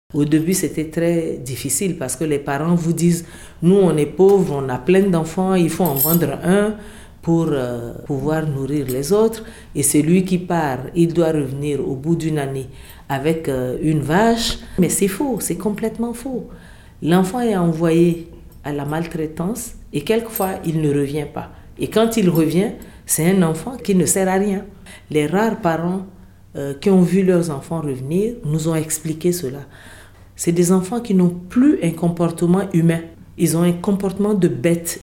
Au début, c'était très difficile parce que les parents vous disent, nous, on est pauvres, on a plein d'enfants, il faut en vendre un pour pouvoir nourrir les autres. Et celui qui part, il doit revenir au bout d'une année avec une vache. Mais c'est faux, c'est complètement faux. L'enfant est envoyé à la maltraitance et quelquefois, il ne revient pas. Et quand il revient, c'est un enfant qui ne sert à rien. Les rares parents qui ont vu leurs enfants revenir nous ont expliqué cela. C'est des enfants qui n'ont plus un comportement humain. Ils ont un comportement de bête.